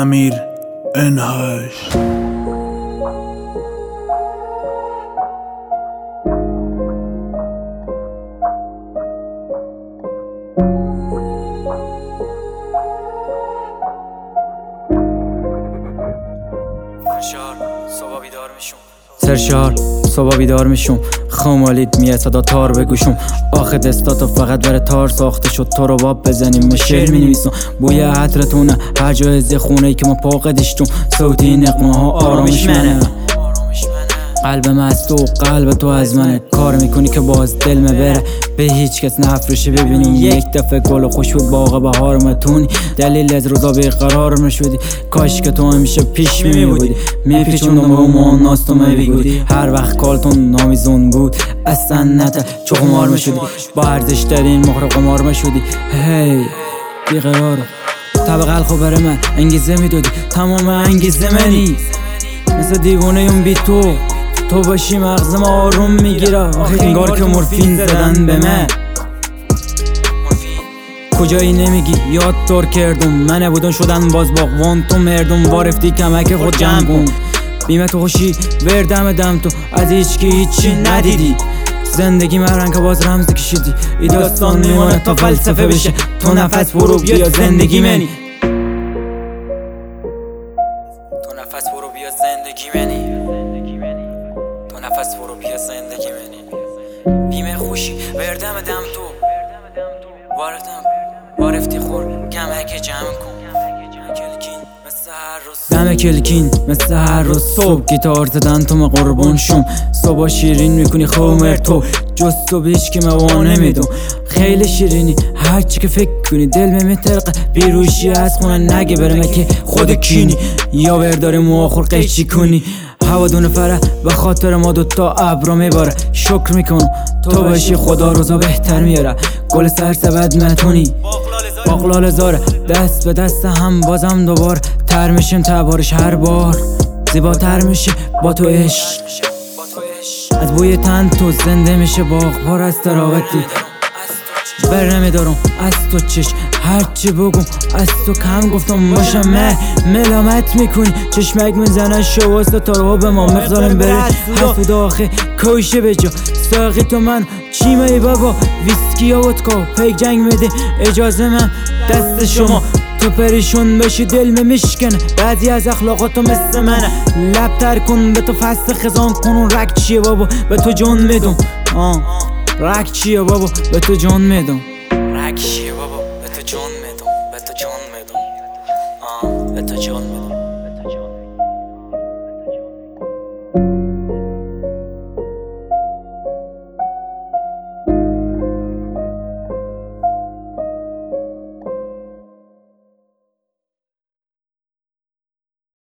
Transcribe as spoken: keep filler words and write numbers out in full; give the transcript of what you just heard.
امیر انهاش. صبح بیدار میشم سرشار صبح بیدار میشم خامالید میاد صدا تار بگوشم آخه دستاتو فقط بره تار ساخته شد تو رو باب بزنیم شعر می نویسم بوی عطرتونه هر جای از خونه ای که ما پاقدشتم صوتی نقمه ها آرامش منه قلبم از تو قلب تو از منه کار میکنی که باز دل مبره به هیچ کس نفرشه ببینیم یک دفعه گل و خوش بود باغ بهار متونی دلیل از روزا بیقرار مشودی کاش که تو همیشه پیش می بودی میپیچوندم با ما ناستو میبیگودی هر وقت کالتون نامیزون بود اصلا نته چو قمار مشودی با ارزش ترین مخر قمار مشودی هی بیقرار طبق الخو بره من انگیزه میدادی تمام انگیزه منی مثل دیوانه یم بی تو تو باشی مغزم آروم میگیره آخه انگار که مورفین زدن به من کجایی نمیگی یاد دار کردم من بودن شدن باز باقوان تو مردم وارفتی کمک خود جمع کن بیمه تو خوشی وردم دم تو از هیچ که هیچی ندیدی زندگی مرن که باز رمز کشیدی ای داستان میمونه تا فلسفه بشه تو نفس برو بیا زندگی منی تو نفس برو بیا زندگی منی تو نفس برو بیا زندگی منی بیمه خوشی وردم دم تو واردم وارفتی خور کمک جمع کن دم کلکین مثل هر روز صبح گیتار زدن تو ما قربون شم صبح شیرین میکنی خومر تو جز تو بیش که موانه میدم خیلی شیرینی هرچی که فکر کنی دل میترقه بیروشی از خونه نگه برمه که خود کینی یا برداری مواخور قیچی کنی هوا دونه فره به خاطر ما دوتا ابرا میباره شکر میکنم تو باشی خدا روزا بهتر میاره گل سرسبد متونی باقلال زاره دست به دست هم بازم دوبار تر میشیم تبارش هر بار زیباتر میشه با تو عشق از بوی تن تو زنده میشه باغ پر از تراوتی بر نمیدارم از تو چش هرچی بگم از تو کم گفتم باشم مه ملامت میکنی چشمک میزنن شواسته تا رو به ما مقدارم بره حفود آخه کوشه به جا ساقی تو من چی می بابا ویسکی و ودکا پیک جنگ میده اجازه من دست شما تو پریشون بشی دل میشکنه بعضی از اخلاقاتو مثل منه لب تر کن به تو فصل خزان کنون رک چیه بابا به تو جون میدم آه رک چیه بابا به تو جون میدم رک چیه بابا به تو جون میدم به تو جون میدم آه به تو جون میدم